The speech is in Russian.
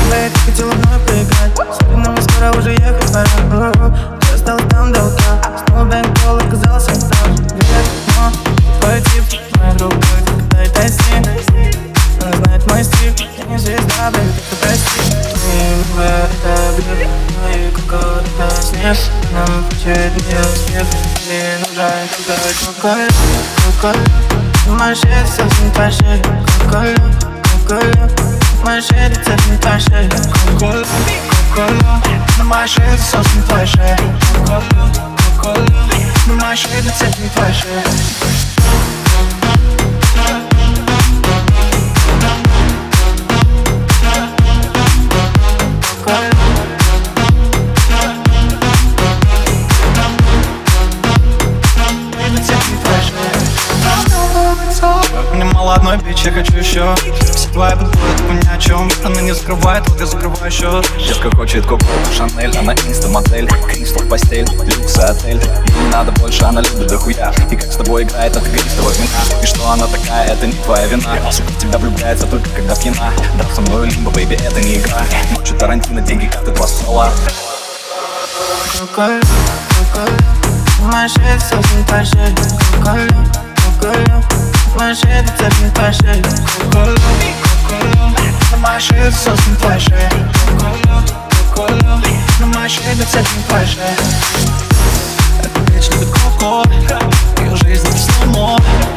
Ты хотела мной поиграть, особенно мне скоро уже ехать пора. Ты осталась там до утра, снова бэнк-колл оказался прав. Привет, но твой тип, моя группа, когда это с ним. Она знает мой стиль, я не звезда, бэйби, ты прости. Мы в это бьют, мои какой-то снег. Нам включает меня снег, тебе нужен только кока-кола. Моя шея совсем твоя шея, кока-кола, кока-кола. Моя шея совсем твоя шея, кока-кола, кока-кола. Моя шея совсем твоя шея, кока-кола, кока-кола. Моя шея совсем твоя шея. Мне мало одной бич, я хочу еще. Все твои будут ни о чем. Она не закрывает, вот я закрываю счет. Девка хочет Коко, Шанель, она инста-модель. Кристал в постель, люкс и отель. Ей не надо больше, она любит дохуя. И как с тобой играет, это гристовая вина. И что она такая, это не твоя вина. Сука в тебя влюбляется только когда пьяна. Да, со мною лимбо, бэйби, это не игра. Ночью Тарантино, деньги, как ты 2 ствола. Кока-кола, кока-кола. Моя шея совсем твоя шея, кока-кола, кока-кола. Моя шея совсем твоя шея, кока-кола, кока-кола. Моя шея совсем твоя шея, кока-кола, кока-кола. Моя шея совсем твоя шея. Эта bitch любит коко, ее жизнь это слоумо.